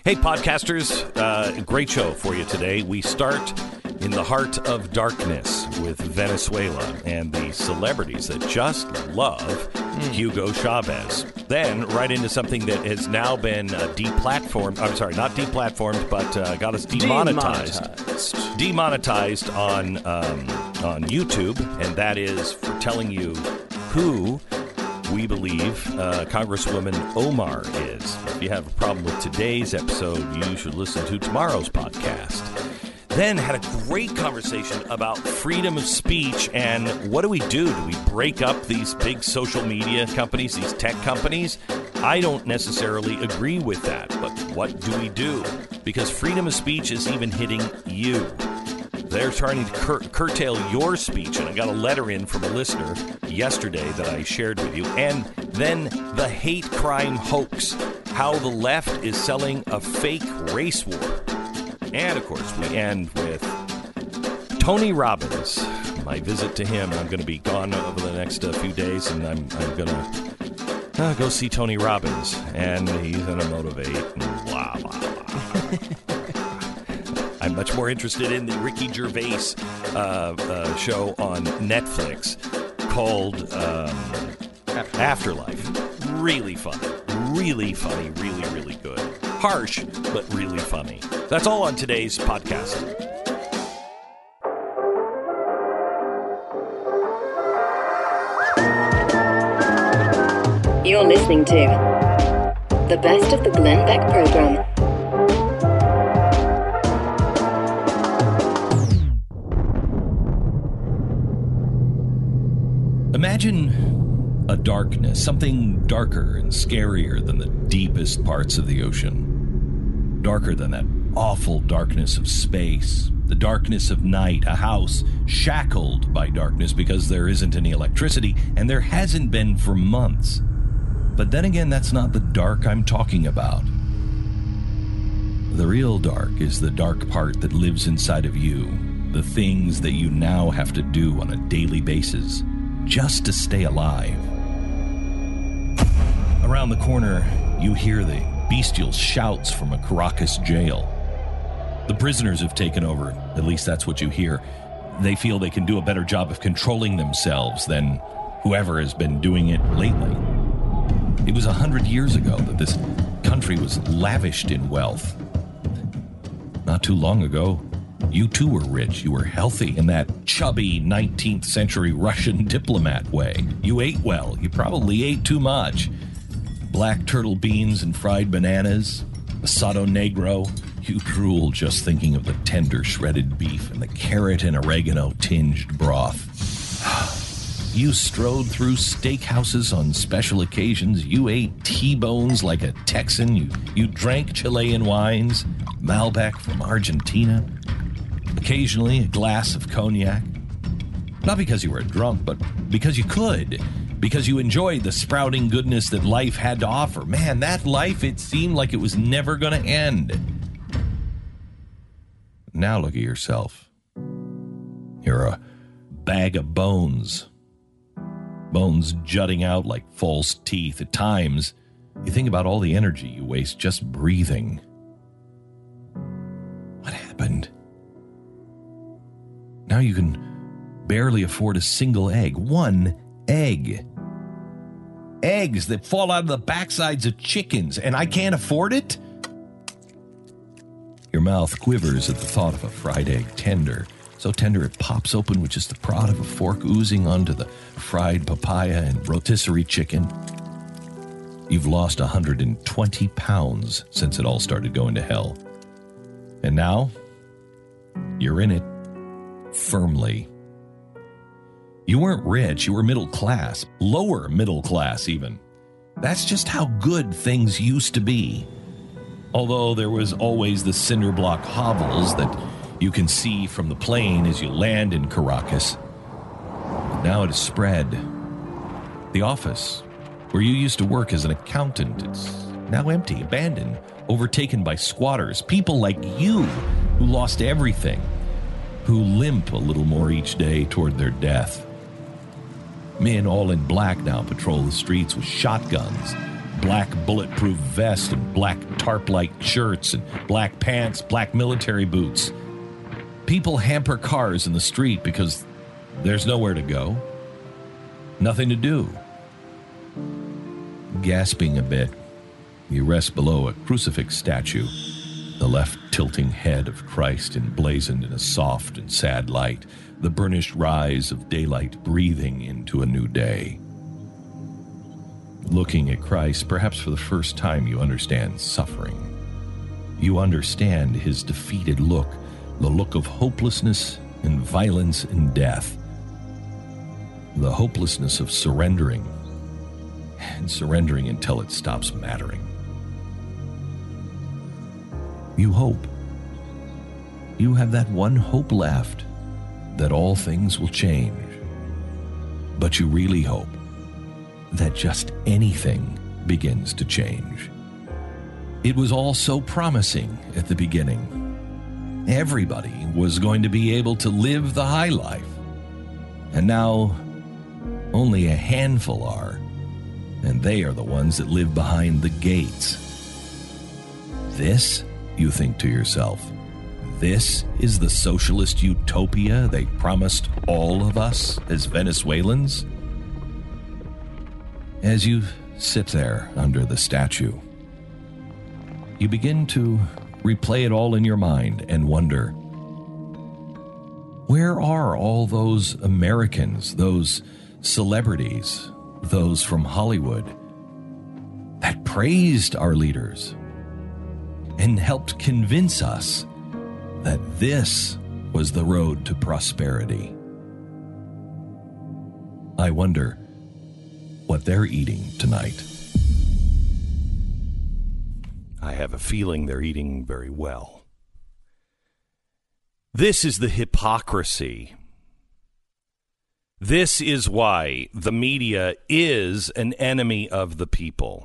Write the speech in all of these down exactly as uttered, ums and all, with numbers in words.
Hey, podcasters, uh, great show for you today. We start in the heart of darkness with Venezuela and the celebrities that just love mm. Hugo Chavez. Then right into something that has now been uh, deplatformed. I'm sorry, not deplatformed, but uh, got us demonetized. Demonetized, demonetized on, um, on YouTube, and that is for telling you who we believe uh, Congresswoman Omar is. If you have a problem with today's episode, you should listen to tomorrow's podcast. Then had a great conversation about freedom of speech and what do we do? Do we break up these big social media companies, these tech companies? I don't necessarily agree with that, but what do we do? Because freedom of speech is even hitting you. They're trying to cur- curtail your speech, and I got a letter in from a listener yesterday that I shared with you. And then the hate crime hoax, how the left is selling a fake race war. And, of course, we end with Tony Robbins. My visit to him, I'm going to be gone over the next uh, few days, and I'm, I'm going to uh, go see Tony Robbins. And he's going to motivate and blah, blah, blah. I'm much more interested in the Ricky Gervais uh, uh, show on Netflix called um, Afterlife. Really funny. Really funny. Really, really good. Harsh, but really funny. That's all on today's podcast. You're listening to the best of the Glenn Beck program. Imagine a darkness, something darker and scarier than the deepest parts of the ocean. Darker than that awful darkness of space, the darkness of night, a house shackled by darkness because there isn't any electricity, and there hasn't been for months. But then again, that's not the dark I'm talking about. The real dark is the dark part that lives inside of you, the things that you now have to do on a daily basis just to stay alive. Around the corner, you hear the bestial shouts from a Caracas jail. The prisoners have taken over, at least that's what you hear. They feel they can do a better job of controlling themselves than whoever has been doing it lately. It was a hundred years ago that this country was lavished in wealth. Not too long ago, you too were rich. You were healthy in that chubby nineteenth century Russian diplomat way. You ate well. You probably ate too much. Black turtle beans and fried bananas, asado negro. You drool just thinking of the tender shredded beef and the carrot and oregano tinged broth. You strode through steakhouses on special occasions. You ate T-bones like a Texan. You, you drank Chilean wines, Malbec from Argentina. Occasionally, a glass of cognac. Not because you were a drunk, but because you could. Because you enjoyed the sprouting goodness that life had to offer. Man, that life, it seemed like it was never going to end. Now look at yourself. You're a bag of bones. Bones jutting out like false teeth. At times, you think about all the energy you waste just breathing. What happened? Now you can barely afford a single egg. One egg. Eggs that fall out of the backsides of chickens, and I can't afford it? Your mouth quivers at the thought of a fried egg, tender. So tender it pops open with just the prod of a fork oozing onto the fried papaya and rotisserie chicken. You've lost one hundred twenty pounds since it all started going to hell. And now, you're in it. Firmly. You weren't rich, you were middle class, lower middle class even. That's just how good things used to be. Although there was always the cinder block hovels that you can see from the plane as you land in Caracas. But now it has spread. The office, where you used to work as an accountant, it's now empty, abandoned, overtaken by squatters, people like you who lost everything, who limp a little more each day toward their death. Men all in black now patrol the streets with shotguns, black bulletproof vest and black tarp-like shirts and black pants, black military boots. People hamper cars in the street because there's nowhere to go, nothing to do. Gasping a bit, you rest below a crucifix statue, the left tilting head of Christ emblazoned in a soft and sad light, the burnished rise of daylight breathing into a new day. Looking at Christ, perhaps for the first time you understand suffering. You understand his defeated look, the look of hopelessness and violence and death. The hopelessness of surrendering, and surrendering until it stops mattering. You hope. You have that one hope left, that all things will change. But you really hope that just anything begins to change. It was all so promising at the beginning. Everybody was going to be able to live the high life. And now, only a handful are, and they are the ones that live behind the gates. This, you think to yourself, this is the socialist utopia they promised all of us as Venezuelans? As you sit there under the statue, you begin to replay it all in your mind and wonder, where are all those Americans, those celebrities, those from Hollywood that praised our leaders and helped convince us that this was the road to prosperity? I wonder what they're eating tonight. I have a feeling they're eating very well. This is the hypocrisy. This is why the media is an enemy of the people.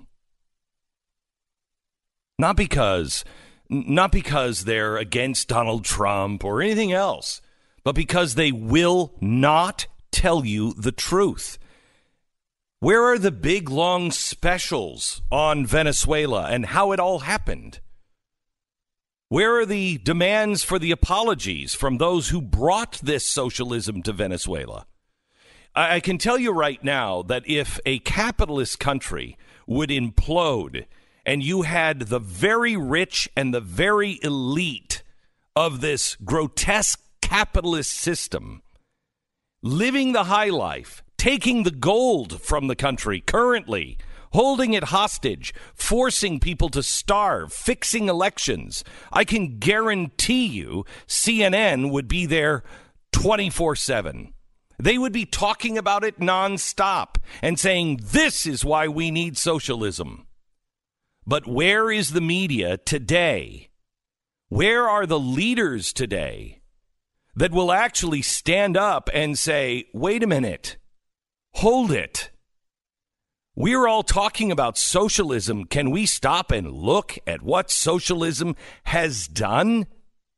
Not because, not because they're against Donald Trump or anything else, but because they will not tell you the truth. Where are the big, long specials on Venezuela and how it all happened? Where are the demands for the apologies from those who brought this socialism to Venezuela? I, I can tell you right now that if a capitalist country would implode and you had the very rich and the very elite of this grotesque capitalist system living the high life, taking the gold from the country currently, holding it hostage, forcing people to starve, fixing elections, I can guarantee you C N N would be there twenty-four seven. They would be talking about it nonstop and saying, this is why we need socialism. But where is the media today? Where are the leaders today that will actually stand up and say, wait a minute, hold it. We're all talking about socialism. Can we stop and look at what socialism has done?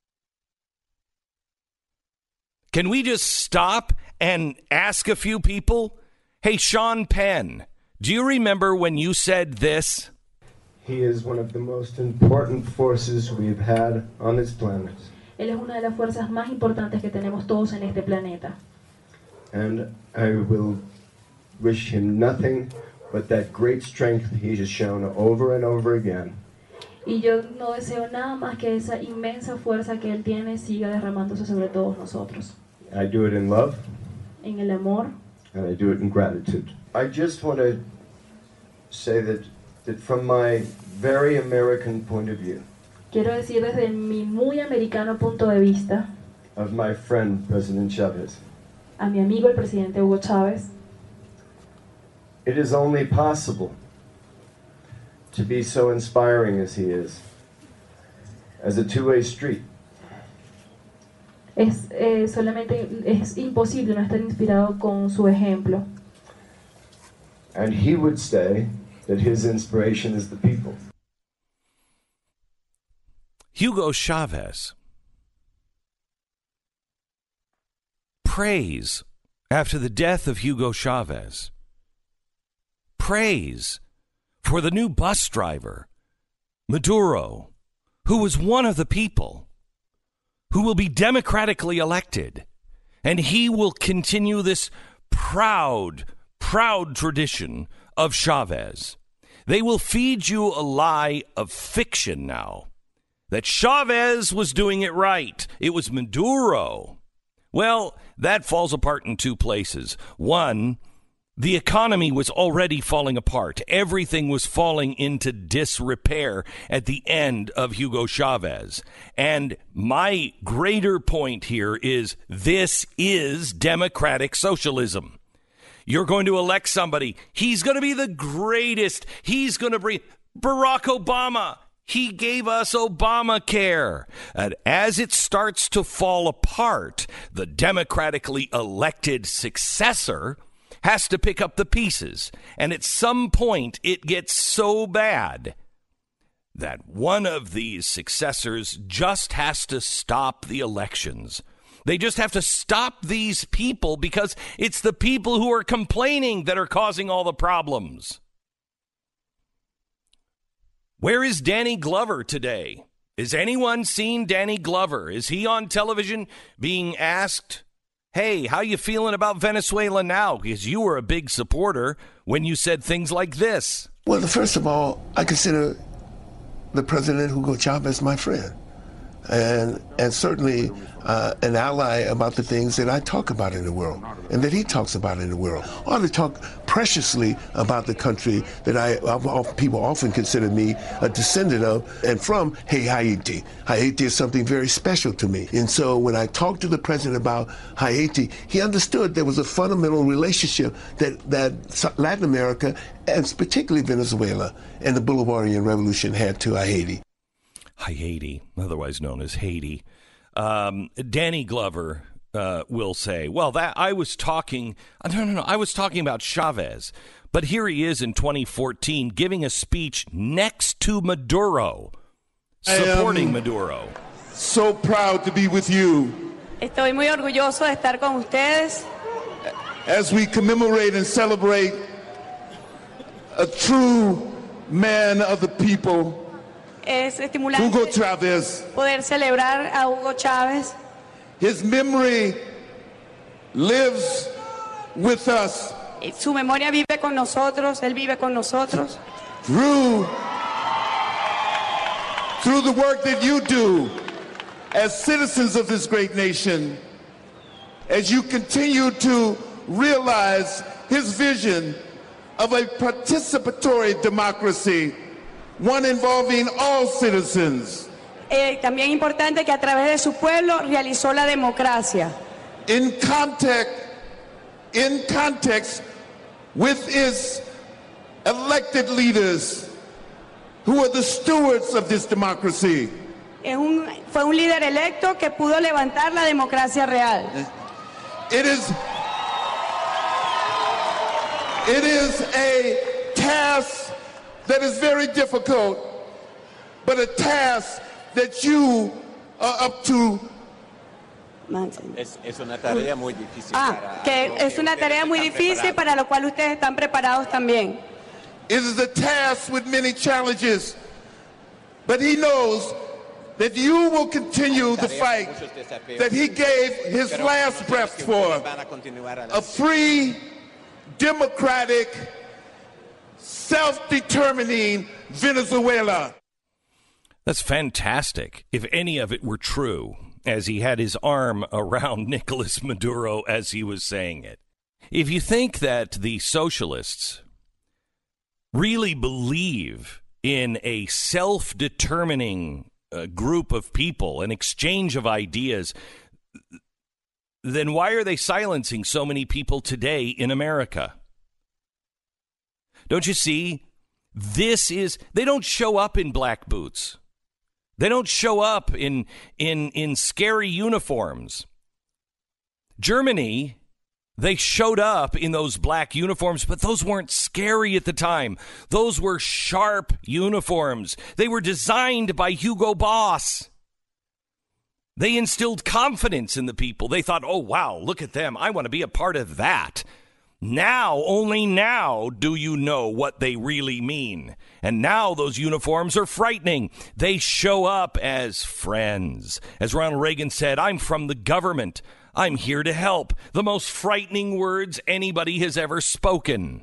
Can we just stop and ask a few people? Hey, Sean Penn, do you remember when you said this? He is one of the most important forces we've had on this planet. Él es una de las fuerzas más importantes que tenemos todos en este planeta. And I will wish him nothing but that great strength he has shown over and over again. Y yo no deseo nada más que esa inmensa fuerza que él tiene siga derramándose sobre todos nosotros. I do it in love. En el amor. And I do it in gratitude. I just want to say that, that from my very American point of view, quiero decir desde mi muy americano punto de vista, of my friend President Chavez, a mi amigo el presidente Hugo Chávez, it is only possible to be so inspiring as he is, as a two-way street. Es eh, solamente es imposible no estar inspirado con su ejemplo. And he would say that his inspiration is the people. Hugo Chavez prays after the death of Hugo Chavez. Praise for the new bus driver, Maduro, who was one of the people, who will be democratically elected, and he will continue this proud, proud tradition of Chavez. They will feed you a lie of fiction now, that Chavez was doing it right. It was Maduro. Well, that falls apart in two places. One, the economy was already falling apart. Everything was falling into disrepair at the end of Hugo Chavez. And my greater point here is this is democratic socialism. You're going to elect somebody. He's going to be the greatest. He's going to bring Barack Obama. He gave us Obamacare. And as it starts to fall apart, the democratically elected successor has to pick up the pieces. And at some point, it gets so bad that one of these successors just has to stop the elections. They just have to stop these people because it's the people who are complaining that are causing all the problems. Where is Danny Glover today? Has anyone seen Danny Glover? Is he on television being asked, hey, how you feeling about Venezuela now? Because you were a big supporter when you said things like this. Well, first of all, I consider the President Hugo Chavez my friend. And and certainly uh, an ally about the things that I talk about in the world and that he talks about in the world. I ought to talk preciously about the country that I, I people often consider me a descendant of and from, hey, Haiti. Haiti is something very special to me. And so when I talked to the president about Haiti, he understood there was a fundamental relationship that, that Latin America, and particularly Venezuela, and the Bolivarian Revolution had to Haiti. Haiti, otherwise known as Haiti. Um, Danny Glover uh, will say, well, that I was talking, no, no, no, I was talking about Chavez. But here he is in twenty fourteen giving a speech next to Maduro, supporting Maduro. So proud to be with you. Estoy muy orgulloso de estar con ustedes. As we commemorate and celebrate a true man of the people, Es estimulante Hugo Chavez. Poder celebrar a Hugo Chávez. His memory lives with us. Su memoria vive con nosotros, él vive con nosotros. Through, through the work that you do as citizens of this great nation, as you continue to realize his vision of a participatory democracy, one involving all citizens. Eh, también importante que a través de su pueblo realizó la democracia. In context, in context with his elected leaders, who are the stewards of this democracy. Es un, fue un líder electo que pudo levantar la democracia real. It is, it is a task that is very difficult, but a task that you are up to. Es, es una tarea muy difícil. Ah, que es una tarea muy difícil para lo cual ustedes están preparados también. It is a task with many challenges, but he knows that you will continue the fight that he gave his last breath for, a free, democratic, self-determining Venezuela. That's fantastic. If any of it were true, as he had his arm around Nicolas Maduro as he was saying it. If you think that the socialists really believe in a self-determining uh, group of people, an exchange of ideas, then why are they silencing so many people today in America? Don't you see? This is, they don't show up in black boots. They don't show up in in in scary uniforms. Germany, they showed up in those black uniforms, but those weren't scary at the time. Those were sharp uniforms. They were designed by Hugo Boss. They instilled confidence in the people. They thought, oh, wow, look at them. I want to be a part of that. Now, only now, do you know what they really mean. And now those uniforms are frightening. They show up as friends. As Ronald Reagan said, I'm from the government. I'm here to help. The most frightening words anybody has ever spoken.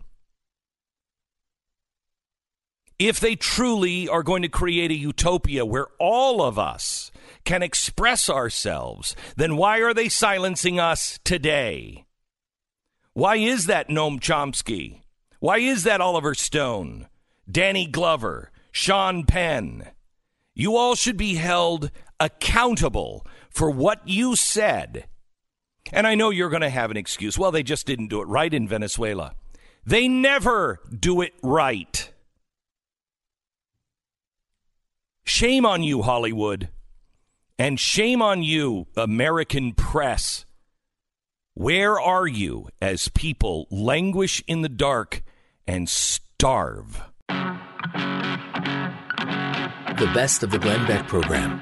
If they truly are going to create a utopia where all of us can express ourselves, then why are they silencing us today? Why is that Noam Chomsky? Why is that Oliver Stone, Danny Glover, Sean Penn? You all should be held accountable for what you said. And I know you're going to have an excuse. Well, they just didn't do it right in Venezuela. They never do it right. Shame on you, Hollywood. And shame on you, American press. Where are you as people languish in the dark and starve? The best of the Glenn Beck program.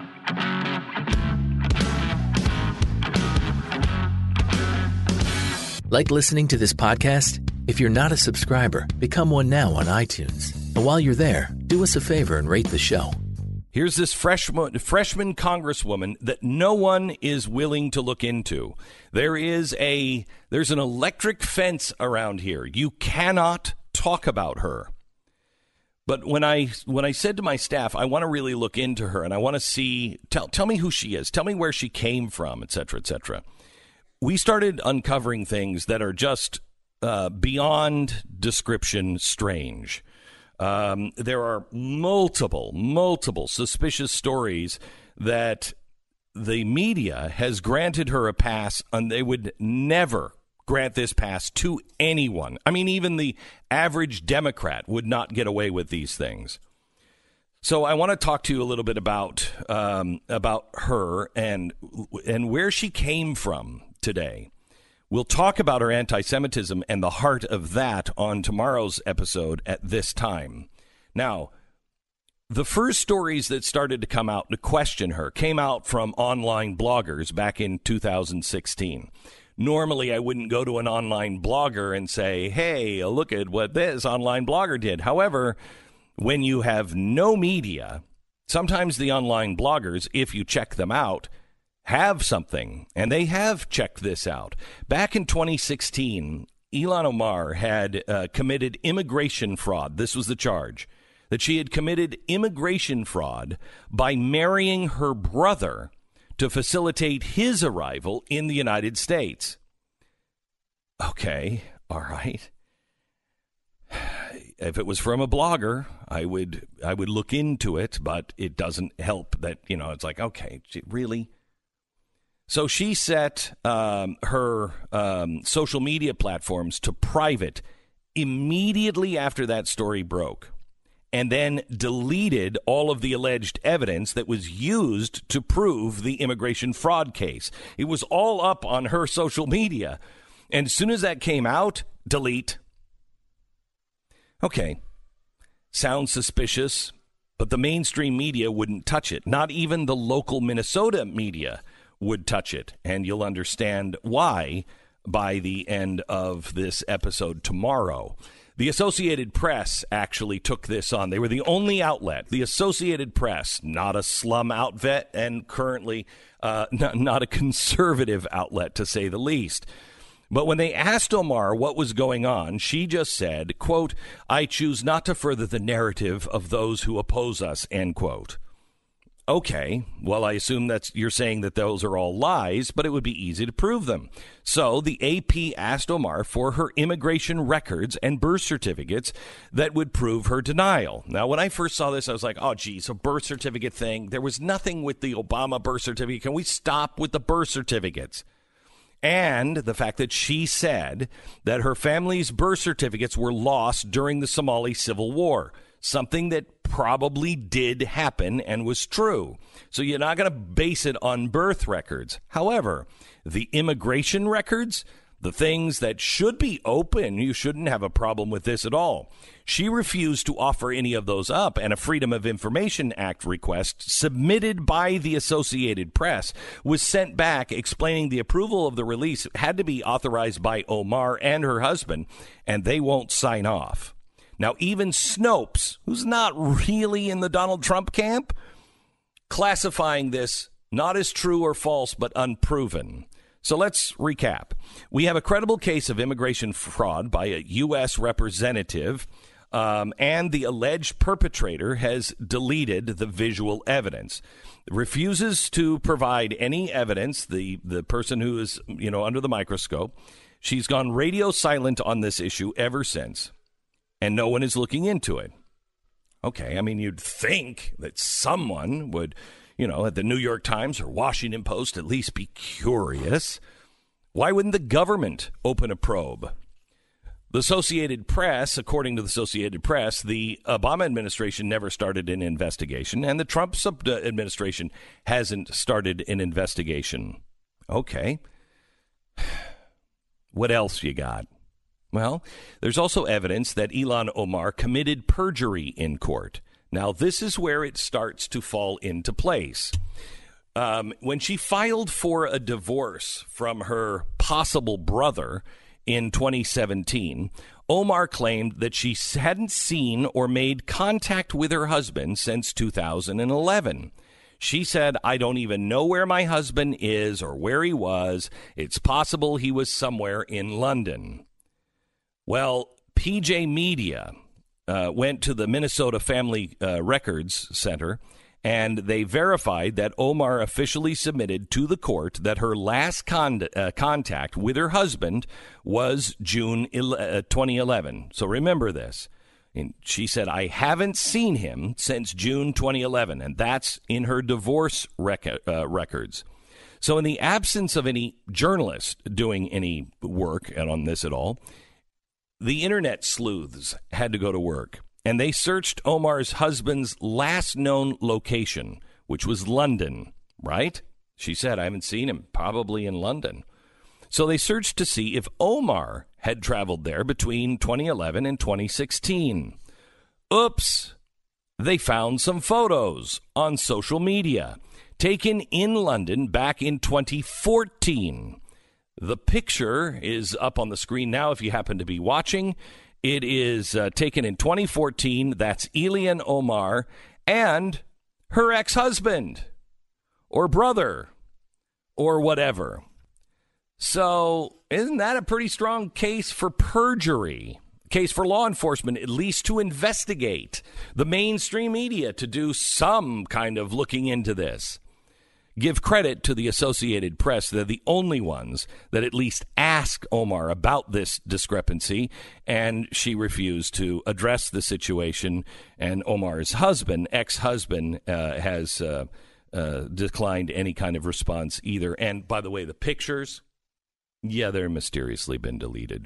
Like listening to this podcast? If you're not a subscriber, become one now on iTunes. And while you're there, do us a favor and rate the show. Here's this freshman, freshman congresswoman that no one is willing to look into. There is a there's an electric fence around here. You cannot talk about her. But when I when I said to my staff, I want to really look into her and I want to see tell tell me who she is, tell me where she came from, et cetera, et cetera. We started uncovering things that are just uh, beyond description strange. Um, there are multiple, multiple suspicious stories that the media has granted her a pass, and they would never grant this pass to anyone. I mean, even the average Democrat would not get away with these things. So I want to talk to you a little bit about um, about her and and where she came from today. We'll talk about her anti-Semitism and the heart of that on tomorrow's episode at this time. Now, the first stories that started to come out to question her came out from online bloggers back in two thousand sixteen. Normally, I wouldn't go to an online blogger and say, hey, look at what this online blogger did. However, when you have no media, sometimes the online bloggers, if you check them out, have something, and they have checked this out. Back in twenty sixteen, Ilhan Omar had uh, committed immigration fraud. This was the charge, that she had committed immigration fraud by marrying her brother to facilitate his arrival in the United States. Okay, all right. If it was from a blogger, I would I would look into it, but it doesn't help that, you know, it's like, okay, really? So she set um, her um, social media platforms to private immediately after that story broke, and then deleted all of the alleged evidence that was used to prove the immigration fraud case. It was all up on her social media. And as soon as that came out, delete. Okay, sounds suspicious, but the mainstream media wouldn't touch it. Not even the local Minnesota media would touch it, and you'll understand why by the end of this episode tomorrow. The Associated Press actually took this on. They were the only outlet. The Associated Press, not a slum outfit, and currently uh, not, not a conservative outlet, to say the least. But when they asked Omar what was going on, she just said, quote, I choose not to further the narrative of those who oppose us, end quote. Okay, well, I assume that's you're saying that those are all lies, but it would be easy to prove them. So the A P asked Omar for her immigration records and birth certificates that would prove her denial. Now, when I first saw this, I was like, oh, geez, a birth certificate thing. There was nothing with the Obama birth certificate. Can we stop with the birth certificates? And the fact that she said that her family's birth certificates were lost during the Somali Civil War, something that probably did happen and was true. So you're not going to base it on birth records. However, the immigration records, The things that should be open, you shouldn't have a problem with this at all. She refused to offer any of those up, and a Freedom of Information Act request submitted by the Associated Press was sent back explaining the approval of the release had to be authorized by Omar and her husband, and they won't sign off. Now, even Snopes, who's not really in the Donald Trump camp, classifying this not as true or false, but unproven. So let's recap. We have a credible case of immigration fraud by a U S representative, um, and the alleged perpetrator has deleted the visual evidence, refuses to provide any evidence, the, the person who is, you know, under the microscope. She's gone radio silent on this issue ever since, and no one is looking into it. Okay, I mean, you'd think that someone would, you know, at the New York Times or Washington Post at least be curious. Why wouldn't the government open a probe? The Associated Press, according to the Associated Press, the Obama administration never started an investigation, and the Trump sub- administration hasn't started an investigation. Okay. What else you got? Well, there's also evidence that Ilhan Omar committed perjury in court. Now, this is where it starts to fall into place. Um, when she filed for a divorce from her possible brother in twenty seventeen, Omar claimed that she hadn't seen or made contact with her husband since two thousand eleven. She said, I don't even know where my husband is or where he was. It's possible he was somewhere in London. Well, P J Media Uh, went to the Minnesota Family uh, Records Center, and they verified that Omar officially submitted to the court that her last con- uh, contact with her husband was June twenty eleven. So remember this. And she said, I haven't seen him since June twenty eleven, and that's in her divorce rec- uh, records. So in the absence of any journalist doing any work on this at all, the internet sleuths had to go to work, and they searched Omar's husband's last known location, which was London, right? She said, I haven't seen him, probably in London. So they searched to see if Omar had traveled there between twenty eleven and twenty sixteen. Oops! They found some photos on social media taken in London back in twenty fourteen. The picture is up on the screen now if you happen to be watching. It is uh, taken in twenty fourteen. That's Ilhan Omar and her ex-husband or brother or whatever. So isn't that a pretty strong case for perjury? Case for law enforcement, at least to investigate, the mainstream media to do some kind of looking into this. Give credit to the Associated Press. They're the only ones that at least ask Omar about this discrepancy, and she refused to address the situation. And Omar's husband, ex-husband, uh, has uh, uh, declined any kind of response either. And by the way, the pictures, yeah, they're mysteriously been deleted.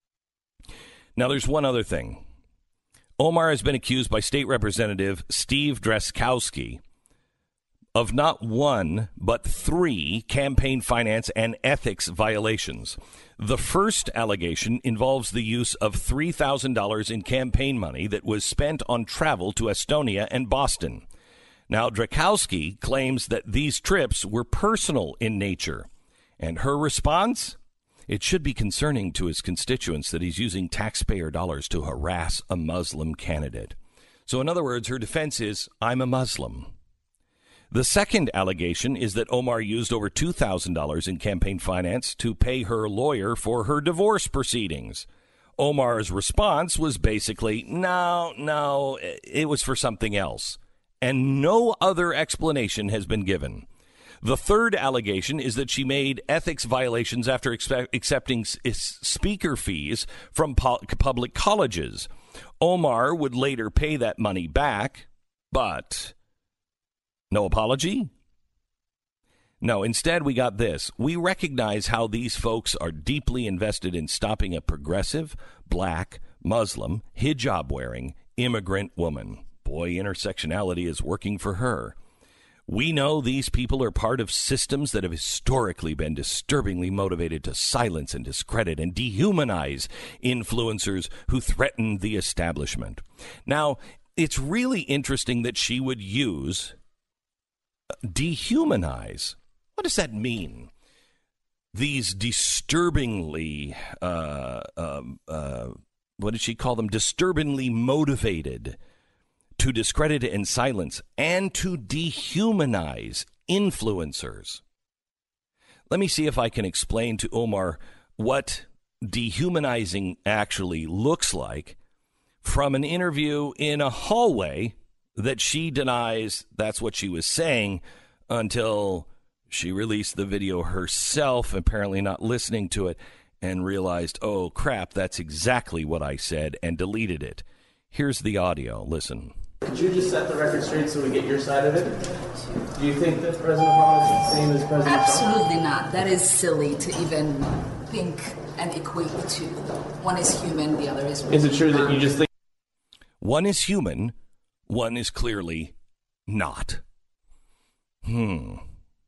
Now, there's one other thing. Omar has been accused by State Representative Steve Drazkowski of not one, but three campaign finance and ethics violations. The first allegation involves the use of three thousand dollars in campaign money that was spent on travel to Estonia and Boston. Now, Drazkowski claims that these trips were personal in nature. And her response? It should be concerning to his constituents that he's using taxpayer dollars to harass a Muslim candidate. So in other words, her defense is, I'm a Muslim. The second allegation is that Omar used over two thousand dollars in campaign finance to pay her lawyer for her divorce proceedings. Omar's response was basically, no, no, it was for something else. And no other explanation has been given. The third allegation is that she made ethics violations after expe- accepting s- speaker fees from po- public colleges. Omar would later pay that money back, but no apology? No, instead we got this. We recognize how these folks are deeply invested in stopping a progressive, black, Muslim, hijab-wearing immigrant woman. Boy, intersectionality is working for her. We know these people are part of systems that have historically been disturbingly motivated to silence and discredit and dehumanize influencers who threaten the establishment. Now, it's really interesting that she would use dehumanize. What does that mean? These disturbingly, uh, um, uh, what did she call them? Disturbingly motivated to discredit and silence and to dehumanize influencers. Let me see if I can explain to Omar what dehumanizing actually looks like from an interview in a hallway that she denies that's what she was saying until she released the video herself, apparently not listening to it, and realized, oh, crap, that's exactly what I said, and deleted it. Here's the audio. Listen. Could you just set the record straight so we get your side of it? Do you think that President Obama is the same as President Trump? Absolutely not. That is silly to even think and equate the two. One is human, the other is... Is it true that you just think... One is human, one is clearly not. Hmm.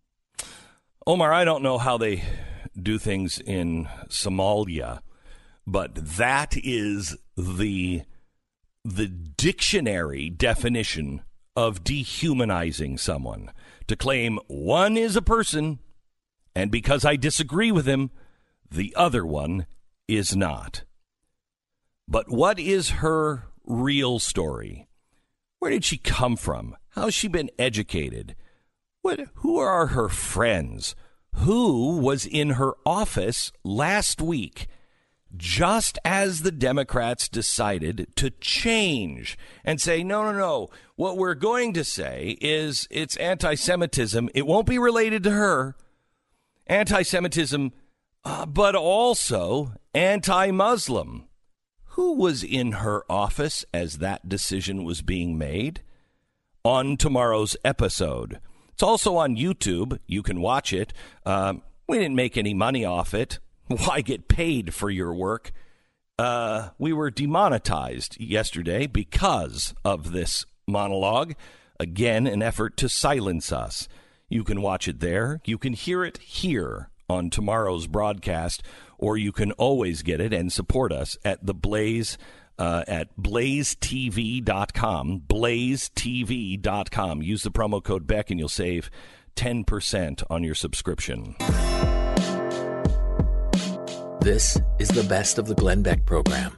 Omar, I don't know how they do things in Somalia, but that is the... the dictionary definition of dehumanizing someone. To claim one is a person, and because I disagree with him, the other one is not. But what is her real story? Where did she come from? How has she been educated? What? Who are her friends? Who was in her office last week just as the Democrats decided to change and say, no, no, no, what we're going to say is it's anti-Semitism. It won't be related to her. Anti-Semitism, uh, but also anti-Muslim. Who was in her office as that decision was being made? On tomorrow's episode. It's also on YouTube. You can watch it. Um, we didn't make any money off it. Why get paid for your work? Uh, we were demonetized yesterday because of this monologue. Again, an effort to silence us. You can watch it there. You can hear it here on tomorrow's broadcast, or you can always get it and support us at the Blaze uh, at blaze t v dot com. blaze t v dot com. Use the promo code Beck and you'll save ten percent on your subscription. This is the best of the Glenn Beck program.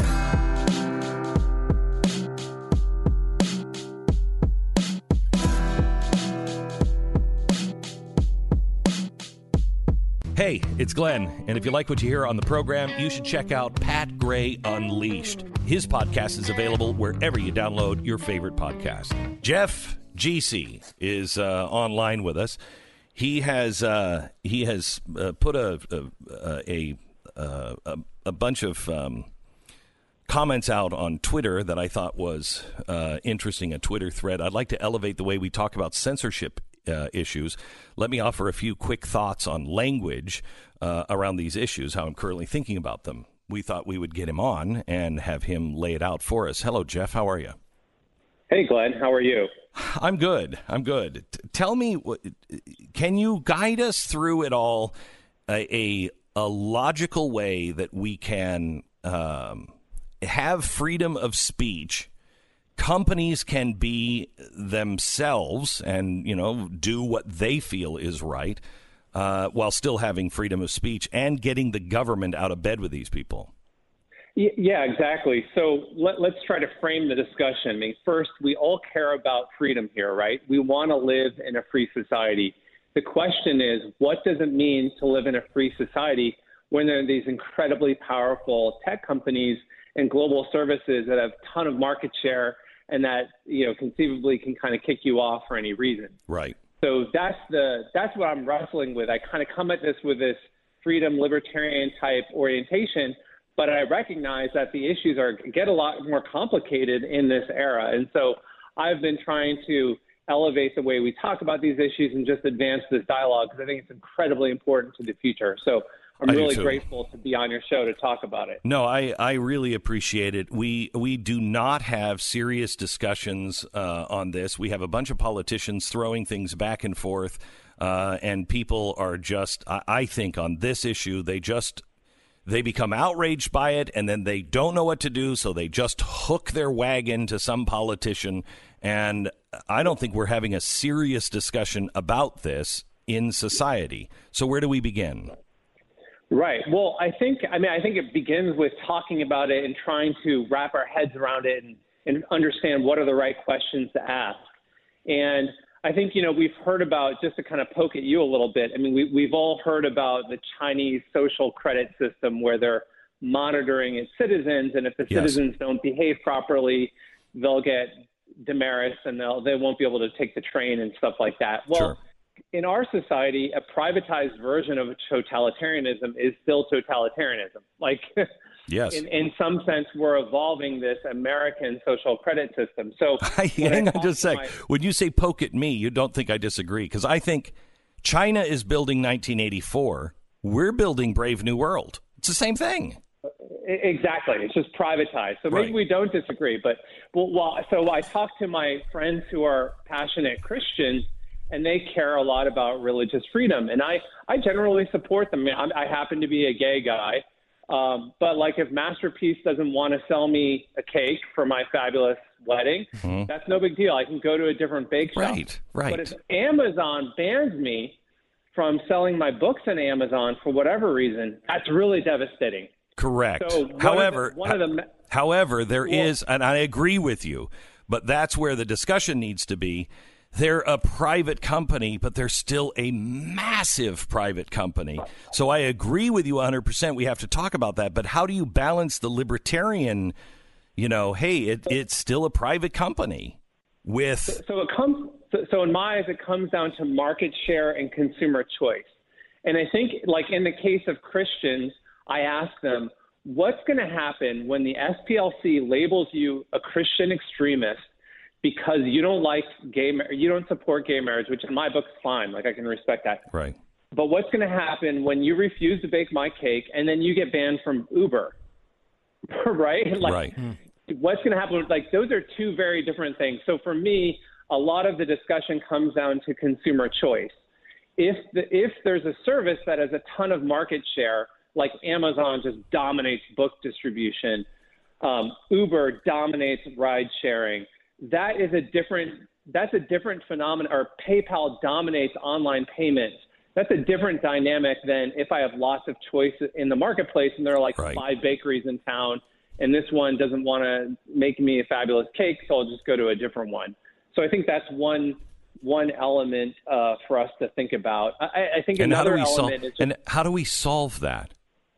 Hey, it's Glenn, and if you like what you hear on the program, you should check out Pat Gray Unleashed. His podcast is available wherever you download your favorite podcast. Jeff G C is uh, online with us. He has uh, he has uh, put a a, a Uh, a, a bunch of um, comments out on Twitter that I thought was uh, interesting, a Twitter thread. I'd like to elevate the way we talk about censorship uh, issues. Let me offer a few quick thoughts on language uh, around these issues, how I'm currently thinking about them. We thought we would get him on and have him lay it out for us. Hello, Jeff. How are you? Hey, Glenn. How are you? I'm good. I'm good. T- tell me, can you guide us through it all, a, a a logical way that we can um, have freedom of speech. Companies can be themselves and, you know, do what they feel is right uh, while still having freedom of speech and getting the government out of bed with these people. Yeah, exactly. So let, let's try to frame the discussion. I mean, first, we all care about freedom here, right? We want to live in a free society. The question is, what does it mean to live in a free society when there are these incredibly powerful tech companies and global services that have a ton of market share and that, you know, conceivably can kind of kick you off for any reason? Right. So that's the that's what I'm wrestling with. I kind of come at this with this freedom, libertarian type orientation, but I recognize that the issues are get a lot more complicated in this era. And so I've been trying to elevate the way we talk about these issues and just advance this dialogue because I think it's incredibly important to the future. So I'm I do really too. grateful to be on your show to talk about it. No, I, I really appreciate it. We we do not have serious discussions uh, on this. We have a bunch of politicians throwing things back and forth, uh, and people are just, I, I think, on this issue, they just they become outraged by it, and then they don't know what to do, so they just hook their wagon to some politician. And I don't think we're having a serious discussion about this in society. So where do we begin? Right. Well, I think, I mean, I think it begins with talking about it and trying to wrap our heads around it and, and understand what are the right questions to ask. And I think, you know, we've heard about, just to kind of poke at you a little bit, I mean, we, we've all heard about the Chinese social credit system where they're monitoring its citizens, and if the Yes. citizens don't behave properly, they'll get demerits and they'll, they won't be able to take the train and stuff like that. Well, Sure. in our society, a privatized version of totalitarianism is still totalitarianism. Like, Yes. in, in some sense, we're evolving this American social credit system. So, when I Hang on talk just a to sec. my- When you say poke at me, you don't think I disagree, because I think China is building nineteen eighty-four. We're building Brave New World. It's the same thing. Exactly. It's just privatized. So maybe Right. we don't disagree. But well, well, so I talk to my friends who are passionate Christians, and they care a lot about religious freedom. And I, I generally support them. I, mean, I'm, I happen to be a gay guy. Um, but like if Masterpiece doesn't want to sell me a cake for my fabulous wedding, Mhm. that's no big deal. I can go to a different bake shop. Right, right. But if Amazon bans me from selling my books on Amazon for whatever reason, that's really devastating. Correct. So one however, of the, one of the however, there Well- is, and I agree with you, but that's where the discussion needs to be. They're a private company, but they're still a massive private company. So I agree with you one hundred percent. We have to talk about that. But how do you balance the libertarian, you know, hey, it, it's still a private company with. So it comes. So, so in my eyes, it comes down to market share and consumer choice. And I think, like in the case of Christians, I ask them, what's going to happen when the S P L C labels you a Christian extremist because you don't like gay, mar- you don't support gay marriage, which in my book is fine. Like I can respect that. Right. But what's going to happen when you refuse to bake my cake and then you get banned from Uber? Right? Like, right. What's going to happen? Like those are two very different things. So for me, a lot of the discussion comes down to consumer choice. If the, if there's a service that has a ton of market share, like Amazon just dominates book distribution, um, Uber dominates ride sharing, that is a different that's a different phenomenon. Or PayPal dominates online payments. That's a different dynamic than if I have lots of choice in the marketplace and there are like Right. five bakeries in town and this one doesn't want to make me a fabulous cake, so I'll just go to a different one. So I think that's one one element uh, for us to think about. I, I think And how do another we solve? element is just And how do we solve that?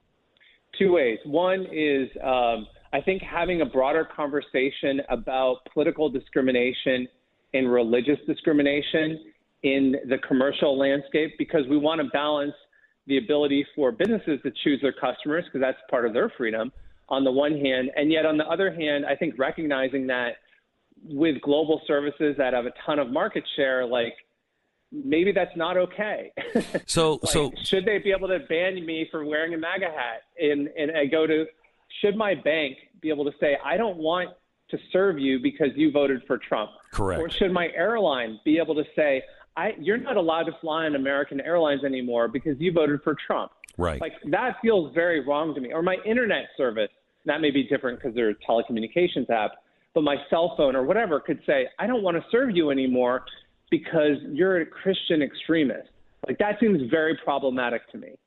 two ways. One is um, I think having a broader conversation about political discrimination and religious discrimination in the commercial landscape, because we want to balance the ability for businesses to choose their customers, because that's part of their freedom on the one hand. And yet on the other hand, I think recognizing that with global services that have a ton of market share, like maybe that's not okay. So, Like, so should they be able to ban me for wearing a MAGA hat? And, and I go to, should my bank be able to say, I don't want to serve you because you voted for Trump? Correct. Or should my airline be able to say, I, you're not allowed to fly on American Airlines anymore because you voted for Trump? Right. Like that feels very wrong to me. Or my internet service, that may be different because they're a telecommunications app, but my cell phone or whatever could say, I don't want to serve you anymore because you're a Christian extremist. Like that seems very problematic to me.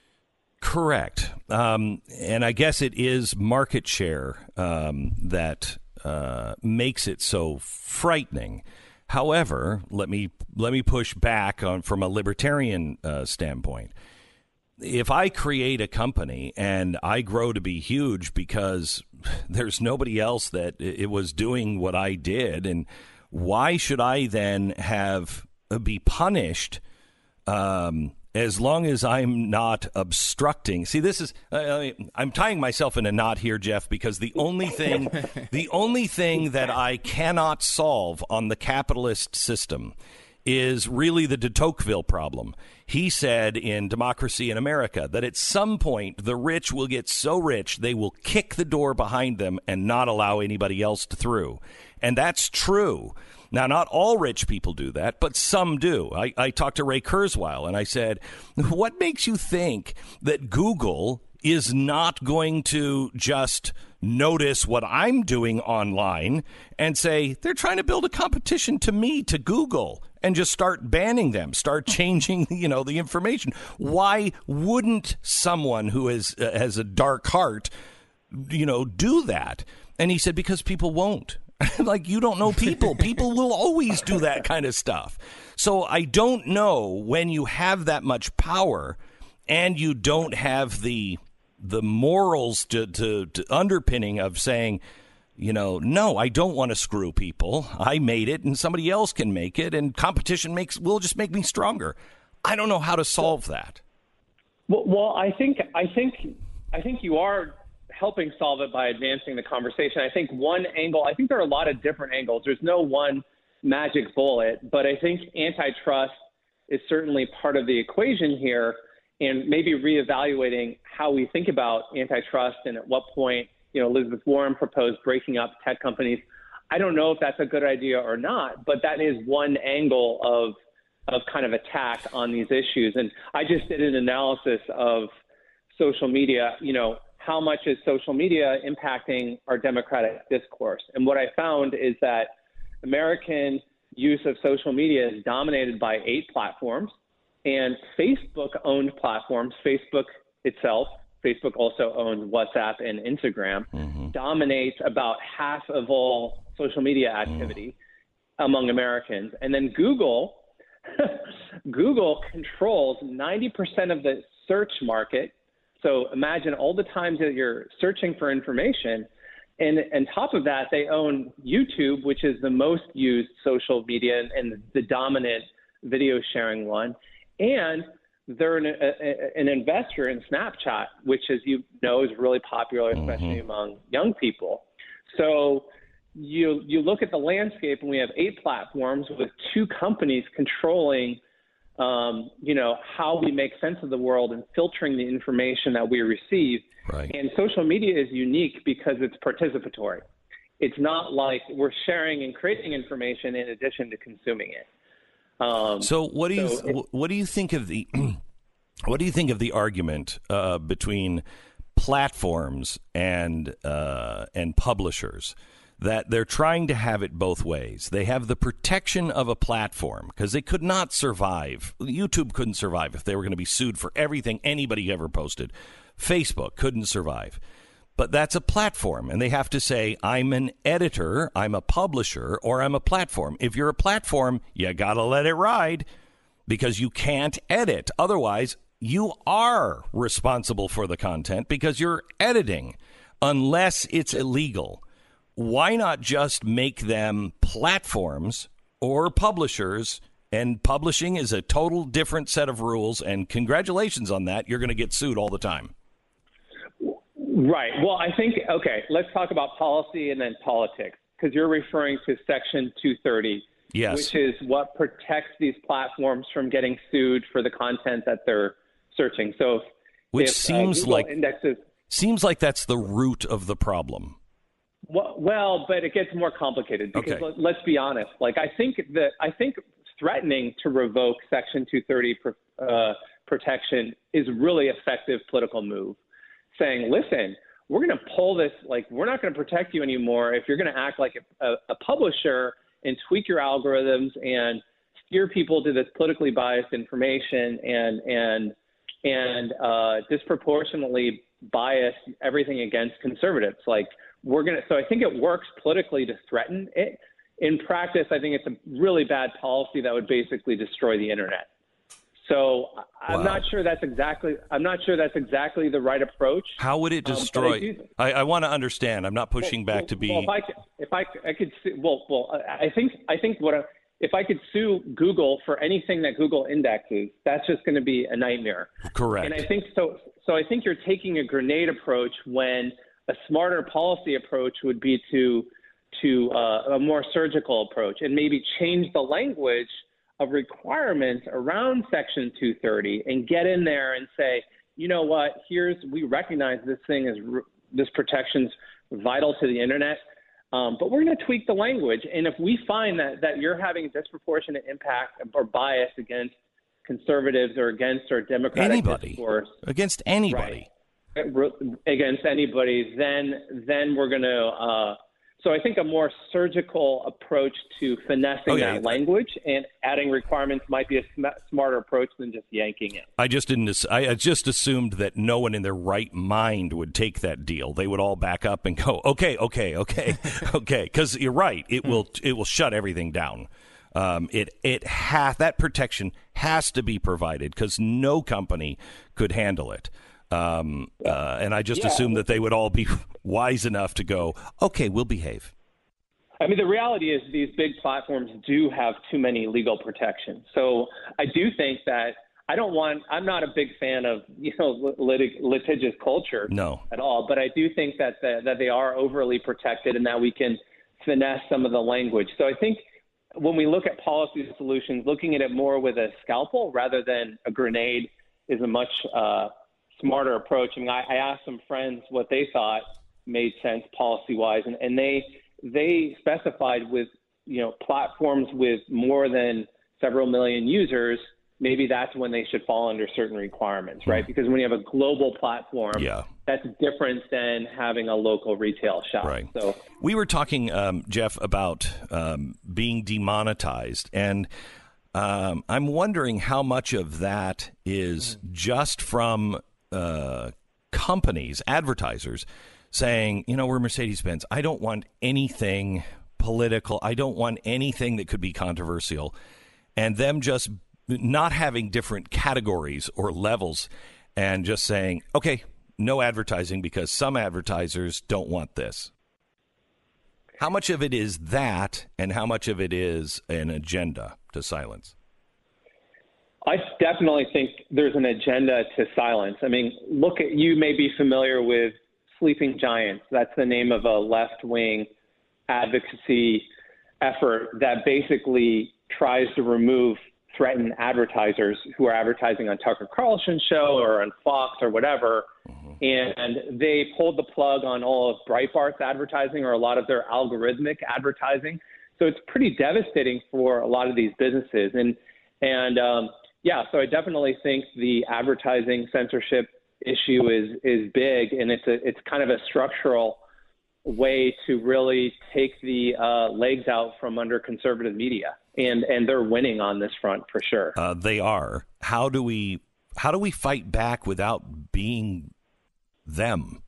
Correct. Um, and I guess it is market share um, that uh, makes it so frightening. However, let me let me push back on from a libertarian uh, standpoint. If I create a company and I grow to be huge because there's nobody else that it was doing what I did, and why should I then have be punished um, as long as I'm not obstructing? See, this is uh, I'm tying myself in a knot here, Jeff, because the only thing the only thing that I cannot solve on the capitalist system is really the de Tocqueville problem. He said in Democracy in America that at some point the rich will get so rich they will kick the door behind them and not allow anybody else through. And that's true. Now, not all rich people do that, but some do. I, I talked to Ray Kurzweil and I said, what makes you think that Google is not going to just notice what I'm doing online and say they're trying to build a competition to me, to Google, and just start banning them, start changing, you know, the information? Why wouldn't someone who is, uh, has a dark heart, you know, do that? And he said, because people won't. Like, you don't know people. People will always do that kind of stuff. So I don't know, when you have that much power and you don't have the the morals to, to, to underpinning of saying, you know, no, I don't want to screw people. I made it and somebody else can make it, and competition makes will just make me stronger. I don't know how to solve that. Well, well I think I think I think you are helping solve it by advancing the conversation. I think one angle, I think there are a lot of different angles. There's no one magic bullet, but I think antitrust is certainly part of the equation here, and maybe reevaluating how we think about antitrust and at what point, you know, Elizabeth Warren proposed breaking up tech companies. I don't know if that's a good idea or not, but that is one angle of of kind of attack on these issues. And I just did an analysis of social media, you know, how much is social media impacting our democratic discourse? And what I found is that American use of social media is dominated by eight platforms, and Facebook-owned platforms, Facebook itself, Facebook also owns WhatsApp and Instagram, mm-hmm. dominates about half of all social media activity mm. among Americans. And then Google, Google controls ninety percent of the search market. So imagine all the times that you're searching for information. And on top of that, they own YouTube, which is the most used social media and the dominant video sharing one. And they're an, a, an investor in Snapchat, which, as you know, is really popular, especially mm-hmm. among young people. So you you look at the landscape, and we have eight platforms with two companies controlling Um, you know, how we make sense of the world and filtering the information that we receive. Right. And social media is unique because it's participatory. It's not like we're sharing and creating information in addition to consuming it. Um, so what do you so th- what do you think of the what do you think of the argument uh, between platforms and uh, and publishers, that they're trying to have it both ways? They have the protection of a platform because they could not survive. YouTube couldn't survive if they were going to be sued for everything anybody ever posted. Facebook couldn't survive. But that's a platform, and they have to say, I'm an editor, I'm a publisher, or I'm a platform. If you're a platform, you got to let it ride because you can't edit. Otherwise, you are responsible for the content because you're editing, unless it's illegal. Why not just make them platforms or publishers? And publishing is a total different set of rules. And congratulations on that. You're going to get sued all the time. Right. Well, I think, okay, let's talk about policy and then politics, because you're referring to Section two thirty, yes, which is what protects these platforms from getting sued for the content that they're searching. So if, which if, seems uh, like indexes, seems like that's the root of the problem. Well, well, but it gets more complicated because okay. let, let's be honest. Like, I think that I think threatening to revoke Section two thirty uh, protection is really effective political move. Saying, listen, we're going to pull this, like, we're not going to protect you anymore if you're going to act like a, a, a publisher and tweak your algorithms and steer people to this politically biased information and and and uh, disproportionately bias everything against conservatives. Like, we're going to, so I think it works politically to threaten it. In practice, I think it's a really bad policy that would basically destroy the internet. So I'm wow. not sure that's exactly, I'm not sure that's exactly the right approach. How would it destroy? Um, I, I, I want to understand. I'm not pushing well, back to be. Well, if I, if I, I could, sue, well, well, I think, I think what, I, if I could sue Google for anything that Google indexes, that's just going to be a nightmare. Correct. And I think so. So I think you're taking a grenade approach when a smarter policy approach would be to to uh, a more surgical approach and maybe change the language of requirements around Section two thirty and get in there and say, you know what, here's, we recognize this thing is, this protection's vital to the internet, um, but we're going to tweak the language. And if we find that, that you're having a disproportionate impact or bias against conservatives or against our democratic anybody, discourse, against anybody, right, against anybody, then then we're going to. Uh, so I think a more surgical approach to finessing oh, yeah. that language and adding requirements might be a sm- smarter approach than just yanking it. I just didn't. I just assumed that no one in their right mind would take that deal. They would all back up and go, okay, okay, okay, okay, because you're right. It will it will shut everything down. Um, it it ha- that protection has to be provided because no company could handle it. Um, uh, and I just yeah. assumed that they would all be wise enough to go, okay, we'll behave. I mean, the reality is these big platforms do have too many legal protections. So I do think that I don't want, I'm not a big fan of, you know, litig- litigious culture no. at all, but I do think that, the, that they are overly protected and that we can finesse some of the language. So I think when we look at policy solutions, looking at it more with a scalpel rather than a grenade is a much uh, smarter approach. I mean, I, I asked some friends what they thought made sense policy-wise, and, and they they specified with, you know, platforms with more than several million users, maybe that's when they should fall under certain requirements, right? Because when you have a global platform, yeah. that's different than having a local retail shop. Right. So we were talking, um, Jeff, about um, being demonetized, and um, I'm wondering how much of that is just from uh, companies, advertisers, saying, you know, we're Mercedes-Benz. I don't want anything political. I don't want anything that could be controversial, and them just not having different categories or levels and just saying, okay, no advertising because some advertisers don't want this. How much of it is that and how much of it is an agenda to silence? I definitely think there's an agenda to silence. I mean, look at, you may be familiar with Sleeping Giants. That's the name of a left-wing advocacy effort that basically tries to remove threaten advertisers who are advertising on Tucker Carlson's show or on Fox or whatever. Mm-hmm. And they pulled the plug on all of Breitbart's advertising or a lot of their algorithmic advertising. So it's pretty devastating for a lot of these businesses. And, and um, yeah, so I definitely think the advertising censorship issue is, is big, and it's a, it's kind of a structural way to really take the uh, legs out from under conservative media. And and they're winning on this front for sure. Uh, they are. How do we how do we fight back without being them?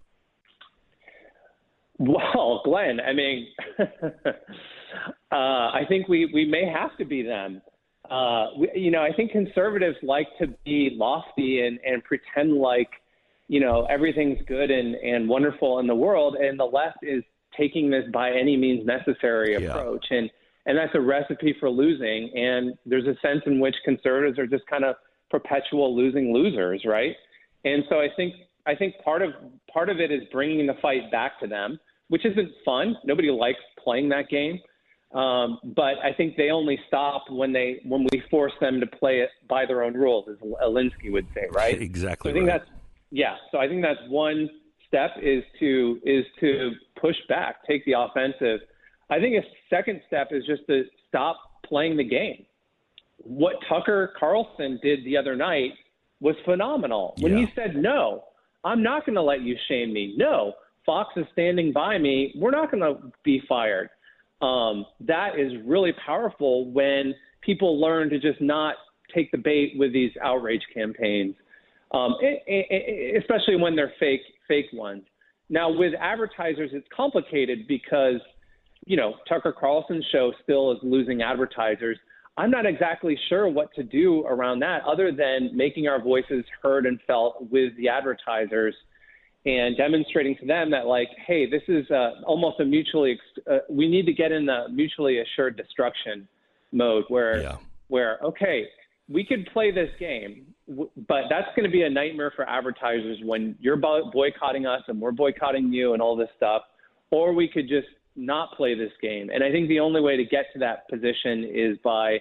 Well, Glenn, I mean, uh, I think we, we may have to be them. Uh, we, you know, I think conservatives like to be lofty and, and pretend like, you know, everything's good and, and wonderful in the world, and the left is taking this by any means necessary approach. Yeah. And And that's a recipe for losing. And there's a sense in which conservatives are just kind of perpetual losing losers, right? And so I think I think part of part of it is bringing the fight back to them, which isn't fun. Nobody likes playing that game. Um, but I think they only stop when they when we force them to play it by their own rules, as Alinsky would say, right? Exactly. So I think right. that's yeah. So I think that's one step is to is to push back, take the offensive. I think a second step is just to stop playing the game. What Tucker Carlson did the other night was phenomenal. When yeah. he said, no, I'm not going to let you shame me. No, Fox is standing by me. We're not going to be fired. Um, that is really powerful when people learn to just not take the bait with these outrage campaigns, um, it, it, especially when they're fake, fake ones. Now, with advertisers, it's complicated because you know, Tucker Carlson's show still is losing advertisers. I'm not exactly sure what to do around that other than making our voices heard and felt with the advertisers and demonstrating to them that, like, hey, this is uh, almost a mutually uh, – we need to get in the mutually assured destruction mode where, yeah. where okay, we could play this game, but that's going to be a nightmare for advertisers when you're boycotting us and we're boycotting you and all this stuff, or we could just – not play this game. And I think the only way to get to that position is by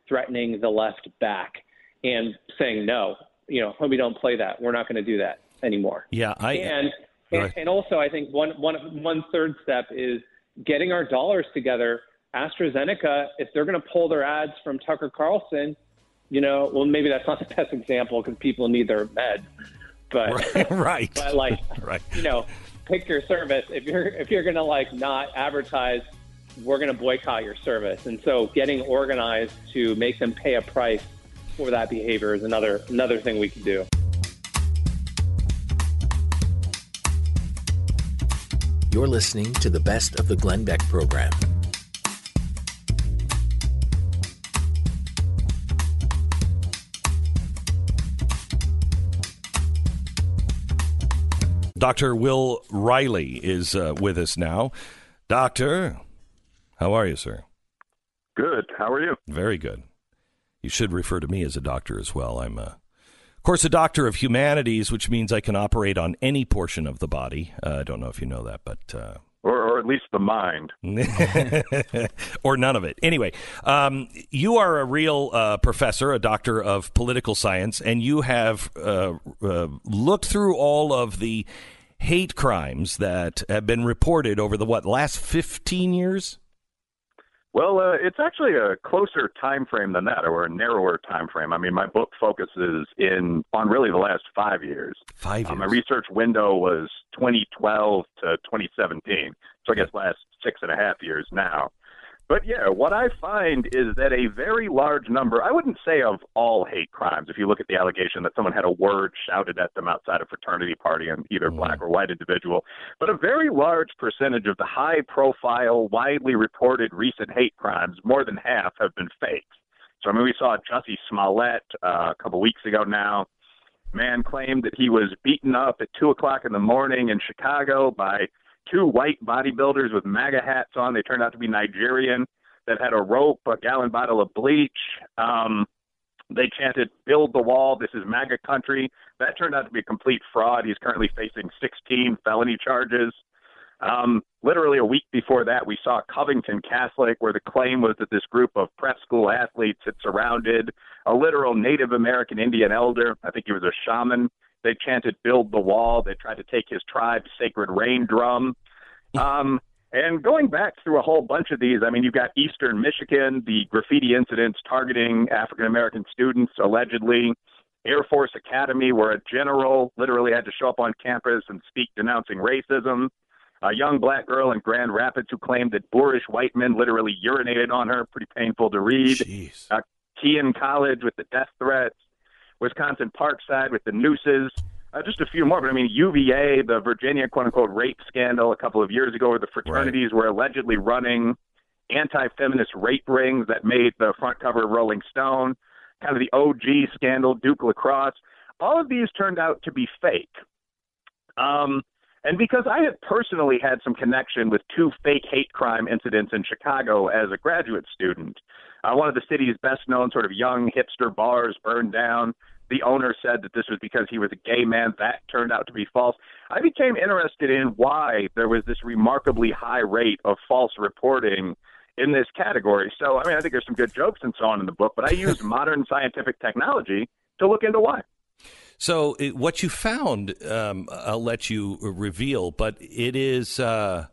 threatening the left back and saying, no, you know, we don't play that. We're not going to do that anymore. Yeah, I and and, and also I think one one one third step is getting our dollars together. AstraZeneca, if they're going to pull their ads from Tucker Carlson, you know, well, maybe that's not the best example because people need their meds, but right, but like, right, you know, pick your service. If you're if you're going to like not advertise, we're going to boycott your service. And so, getting organized to make them pay a price for that behavior is another another thing we can do. You're listening to the Best of the Glenn Beck program. Doctor Will Riley is uh, with us now. Doctor, how are you, sir? Good. How are you? Very good. You should refer to me as a doctor as well. I'm, uh, of course, a doctor of humanities, which means I can operate on any portion of the body. Uh, I don't know if you know that, but... Uh... Or, or at least the mind. Or none of it. Anyway, um, you are a real uh, professor, a doctor of political science, and you have uh, uh, looked through all of the hate crimes that have been reported over the, what, last fifteen years? Well, uh, it's actually a closer time frame than that, or a narrower time frame. I mean, my book focuses in on really the last five years. Five years. Uh, my research window was twenty twelve to twenty seventeen, so I guess last six and a half years now. But yeah, what I find is that a very large number, I wouldn't say of all hate crimes, if you look at the allegation that someone had a word shouted at them outside a fraternity party on either mm. black or white individual, but a very large percentage of the high-profile, widely reported recent hate crimes, more than half, have been fakes. So, I mean, we saw Jussie Smollett uh, a couple weeks ago now. Man claimed that he was beaten up at two o'clock in the morning in Chicago by two white bodybuilders with MAGA hats on. They turned out to be Nigerian, that had a rope, a gallon bottle of bleach. Um, they chanted, "Build the wall. This is MAGA country." That turned out to be a complete fraud. He's currently facing sixteen felony charges. Um, literally a week before that, we saw Covington Catholic, where the claim was that this group of prep school athletes had surrounded a literal Native American Indian elder. I think he was a shaman. They chanted, "Build the wall." They tried to take his tribe's sacred rain drum. Um, and going back through a whole bunch of these, I mean, you've got Eastern Michigan, the graffiti incidents targeting African-American students, allegedly. Air Force Academy, where a general literally had to show up on campus and speak denouncing racism. A young black girl in Grand Rapids who claimed that boorish white men literally urinated on her. Pretty painful to read. Uh, Kean College with the death threats. Wisconsin Parkside with the nooses, uh, just a few more. But I mean, U V A, the Virginia quote-unquote rape scandal a couple of years ago, where the fraternities right. were allegedly running anti-feminist rape rings that made the front cover of Rolling Stone, kind of the O G scandal, Duke Lacrosse. All of these turned out to be fake. Um, and because I had personally had some connection with two fake hate crime incidents in Chicago as a graduate student, uh, one of the city's best-known sort of young hipster bars burned down. The owner said that this was because he was a gay man. That turned out to be false. I became interested in why there was this remarkably high rate of false reporting in this category. So, I mean, I think there's some good jokes and so on in the book, but I used modern scientific technology to look into why. So it, what you found, um, I'll let you reveal, but it is uh,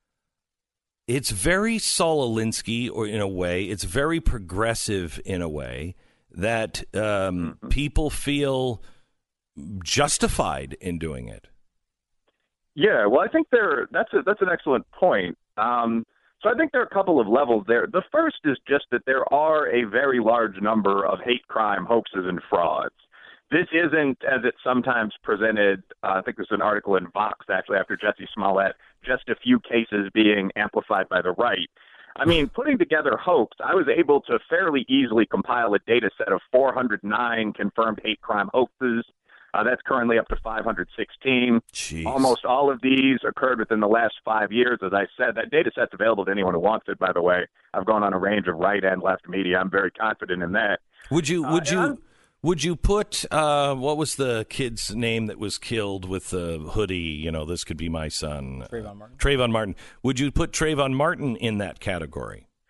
it's very Saul Alinsky, or in a way, it's very progressive in a way that um, mm-hmm. people feel justified in doing it. Yeah, well, I think there that's a, that's an excellent point. Um, so I think there are a couple of levels there. The first is just that there are a very large number of hate crime hoaxes and frauds. This isn't, as it's sometimes presented, uh, I think there's an article in Vox, actually, after Jussie Smollett, just a few cases being amplified by the right. I mean, putting together hoax, I was able to fairly easily compile a data set of four hundred nine confirmed hate crime hoaxes. Uh, that's currently up to five hundred sixteen. Jeez. Almost all of these occurred within the last five years. As I said, that data set's available to anyone who wants it, by the way. I've gone on a range of right and left media. I'm very confident in that. Would you, would uh, you, would you put, uh, what was the kid's name that was killed with the hoodie? You know, this could be my son. Trayvon Martin. Trayvon Martin. Would you put Trayvon Martin in that category?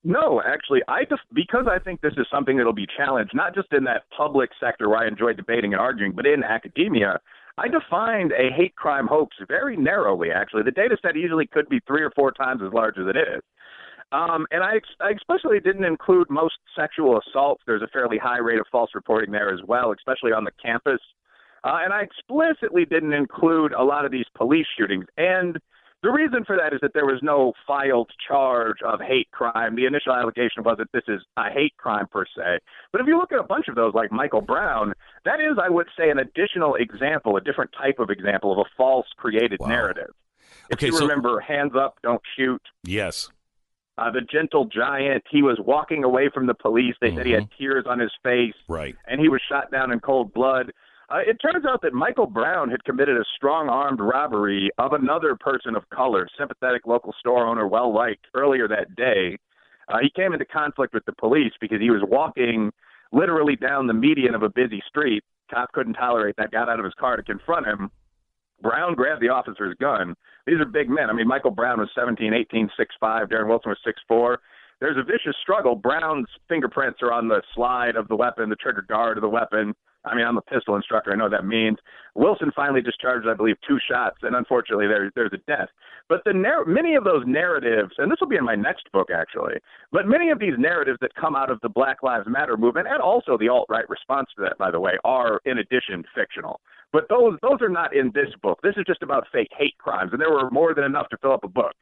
No, actually, I def- because I think this is something that'll be challenged, not just in that public sector where I enjoy debating and arguing, but in academia, I defined a hate crime hoax very narrowly, actually. The data set easily could be three or four times as large as it is. Um, and I, ex- I especially didn't include most sexual assaults. There's a fairly high rate of false reporting there as well, especially on the campus. Uh, and I explicitly didn't include a lot of these police shootings. And the reason for that is that there was no filed charge of hate crime. The initial allegation was that this is a hate crime per se. But if you look at a bunch of those, like Michael Brown, that is, I would say, an additional example, a different type of example of a false created wow. narrative. If okay, you so, remember, hands up, don't shoot. Yes. Uh, the gentle giant, he was walking away from the police. They mm-hmm. said he had tears on his face. Right. And he was shot down in cold blood. Uh, it turns out that Michael Brown had committed a strong-armed robbery of another person of color, sympathetic local store owner, well-liked, earlier that day. Uh, he came into conflict with the police because he was walking literally down the median of a busy street. Cop couldn't tolerate that, got out of his car to confront him. Brown grabbed the officer's gun. These are big men. I mean, Michael Brown was seventeen, eighteen, six five. Darren Wilson was six four. There's a vicious struggle. Brown's fingerprints are on the slide of the weapon, the trigger guard of the weapon. I mean, I'm a pistol instructor. I know what that means. Wilson finally discharged, I believe, two shots, and unfortunately there, there's a death. But the narr- many of those narratives, and this will be in my next book, actually, but many of these narratives that come out of the Black Lives Matter movement, and also the alt-right response to that, by the way, are, in addition, fictional. But those those are not in this book. This is just about fake hate crimes, and there were more than enough to fill up a book.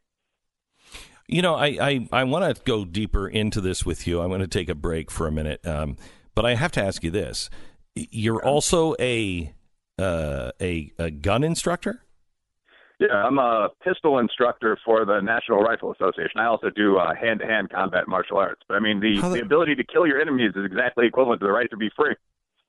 You know, I, I, I want to go deeper into this with you. I'm going to take a break for a minute, um, but I have to ask you this. You're also a, uh, a a gun instructor? Yeah, I'm a pistol instructor for the National Rifle Association. I also do uh, hand-to-hand combat martial arts. But, I mean, the, the... the ability to kill your enemies is exactly equivalent to the right to be free.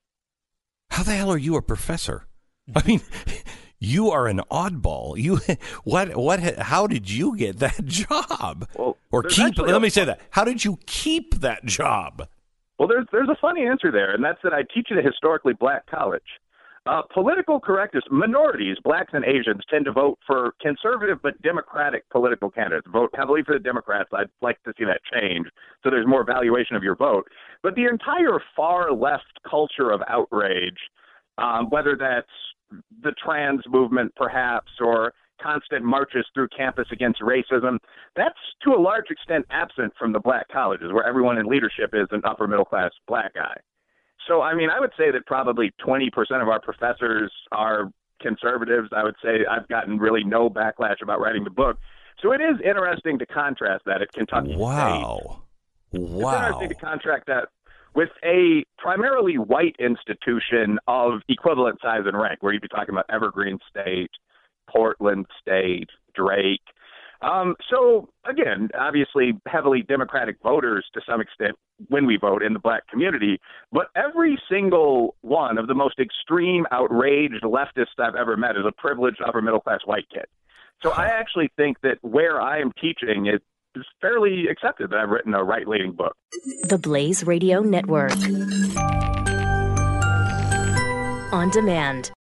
How the hell are you a professor? I mean, you are an oddball. You what what how did you get that job? Well, or keep let me say that. How did you keep that job? Well, there's there's a funny answer there, and that's that I teach at a historically black college. Uh, political correctness, minorities, blacks and Asians, tend to vote for conservative but democratic political candidates, vote heavily for the Democrats. I'd like to see that change so there's more valuation of your vote. But the entire far left culture of outrage, um, whether that's the trans movement perhaps or constant marches through campus against racism, that's to a large extent absent from the black colleges where everyone in leadership is an upper middle class black guy. So, I mean, I would say that probably twenty percent of our professors are conservatives. I would say I've gotten really no backlash about writing the book. So it is interesting to contrast that at Kentucky Wow. State. Wow. It's interesting to contrast that with a primarily white institution of equivalent size and rank, where you'd be talking about Evergreen State, Portland State, Drake. Um, so, again, obviously heavily Democratic voters to some extent when we vote in the black community, but every single one of the most extreme, outraged leftists I've ever met is a privileged upper-middle-class white kid. So I actually think that where I am teaching is, is fairly accepted that I've written a right-leaning book. The Blaze Radio Network. On demand.